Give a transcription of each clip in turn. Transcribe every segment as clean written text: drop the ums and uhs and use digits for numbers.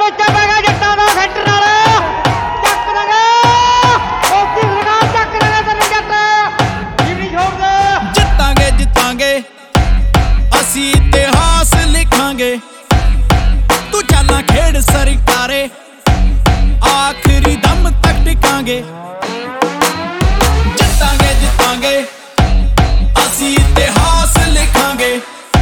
ਬੱਚਾ ਪੈ ਗਿਆ ਜੱਟਾਂ ਦਾ ਸੈਂਟਰ ਨਾਲ ਚੱਕ ਦਾਂਗੇ ਓਪੀ ਸਰਕਾਰ ਚੱਕ ਦਾਂਗੇ ਤੈਨੂੰ ਜੱਟ ਜਿਵੇਂ ਛੋੜਦੇ ਜਿੱਤਾਂਗੇ ਜਿੱਤਾਂਗੇ ਅਸੀਂ ਇਤਿਹਾਸ ਲਿਖਾਂਗੇ ਤੂੰ ਚੱਲਾਂ ਖੇਡ ਸਰਕਾਰੇ ਆਖਰੀ ਦਮ ਤੱਕ ਟਿਕਾਂਗੇ ਜਿੱਤਾਂਗੇ ਜਿੱਤਾਂਗੇ ਅਸੀਂ ਇਤਿਹਾਸ ਲਿਖਾਂਗੇ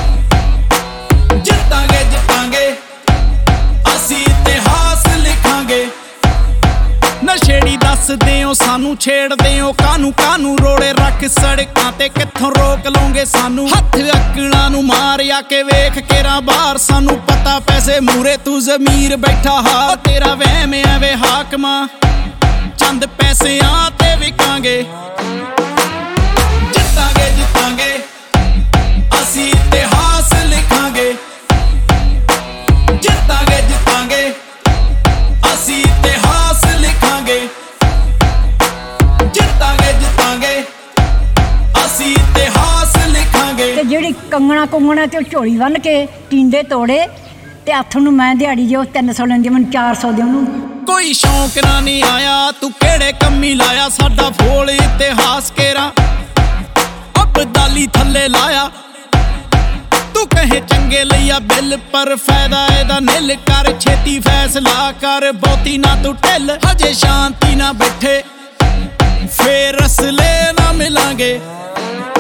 ਜਿੱਤਾਂਗੇ ਜਿੱਤਾਂਗੇ ਅਸੀਂ ਇਤਿਹਾਸ ਲਿਖਾਂਗੇ ਨਸ਼ੇੜੀ ਦੱਸਦੇ ਹੋ ਸਾਨੂੰ ਛੇੜਦੇ ਹੋ ਕਾਨੂੰ ਰੋੜੇ ਰੱਖ ਸੜਕਾਂ ਤੇ ਕਿੱਥੋਂ ਰੋਕ ਲਓਗੇ ਸਾਨੂੰ ਹੱਥ ਅੱਕਲਾਂ ਨੂੰ ਮਾਰਿਆ ਕੇ ਵੇਖ ਕੇਰਾ ਬਾਹਰ ਸਾਨੂੰ ਪਤਾ ਪੈਸੇ ਮੂਰੇ ਤੂੰ ਜ਼ਮੀਰ ਬੈਠਾ ਹਾ ਤੇਰਾ ਵਹਿਮ ਐਵੇਂ ਹਾਕਮਾ ਚੰਦ ਪੈਸਿਆਂ ਤੇ ਵਿਕਾਂਗੇ ਜਿੱਤਾਂਗੇ ਜਿੱਤਾਂਗੇ ਅਸੀਂ ਇਤਿਹਾਸ ਲਿਖਾਂਗੇ ਜਿੱਤਾਂਗੇ ਜਿੱਤਾਂਗੇ ਅਸੀਂ ਇਤਿਹਾਸ ਲਿਖਾਂਗੇ ਜਿੱਤਾਂਗੇ ਜਿੱਤਾਂਗੇ ਅਸੀਂ ਇਤਿਹਾਸ ਲਿਖਾਂਗੇ ਤੇ ਜਿਹੜੀ ਕੰਗਣਾ ਤੇ ਝੋਲੀ ਬੰਨ ਕੇ ਟਿੰਡੇ ਤੋੜੇ ਤੇ ਹੱਥ ਨੂੰ ਮੈਂ ਦਿਹਾੜੀ ਜੋ 300 ਲੈਂਦੀ ਮੈਨੂੰ 400 ਦੇ ਉਹਨੂੰ ਕੋਈ ਸ਼ੌਂਕ ਨਾ ਨਹੀਂ ਆਇਆ ਤੂੰ ਕਿਹੜੇ ਕੰਮੀ ਲਾਇਆ ਸਾਡਾ ਫੋਲ ਇਤਿਹਾਸ ਕੇਰਾ ਅਬਦਾਲੀ ਥੱਲੇ ਲਾਇਆ ਤੂੰ ਕਹੇ ਚੰਗੇ ਲਈਆ ਬਿੱਲ ਪਰ ਫਾਇਦਾ ਇਹਦਾ ਨਿੱਲ ਕਰ ਛੇਤੀ ਫੈਸਲਾ ਕਰ ਬਹੁਤੀ ਨਾ ਤੂੰ ਢਿੱਲ ਹਜੇ ਸ਼ਾਂਤੀ ਨਾ ਬੈਠੇ ਫੇਰ ਅਸਲੇ ਨਾ ਮਿਲਾਂਗੇ